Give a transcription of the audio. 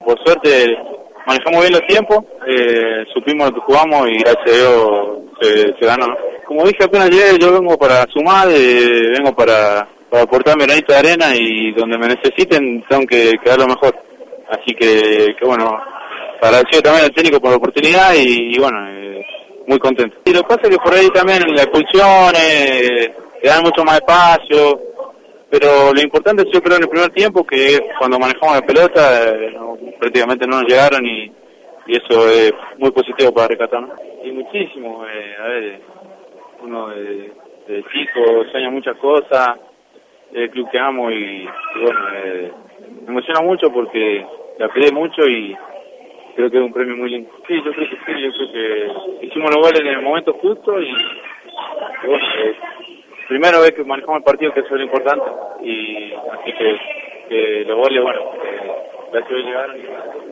por suerte manejamos bien los tiempos, supimos lo que jugamos y gracias a Dios se ganó, ¿no? Como dije apenas llegué, yo vengo para sumar, vengo para aportar mi granito de arena y donde me necesiten tengo que dar lo mejor. Así que bueno, agradecido también al técnico por la oportunidad y bueno, muy contento. Y lo que pasa es que por ahí también la expulsión, te dan mucho más espacio, pero lo importante yo creo en el primer tiempo, que es cuando manejamos la pelota, prácticamente no nos llegaron y eso es muy positivo para rescatar, ¿no? Y muchísimo, a ver, uno de chico sueña muchas cosas, el club que amo y bueno, me emociona mucho porque la peleé mucho y creo que es un premio muy lindo. Sí, yo creo que sí, yo creo que hicimos los goles en el momento justo y bueno, primero vez que manejamos el partido, que eso es lo importante, y así que los goles, bueno, gracias a Dios llegaron y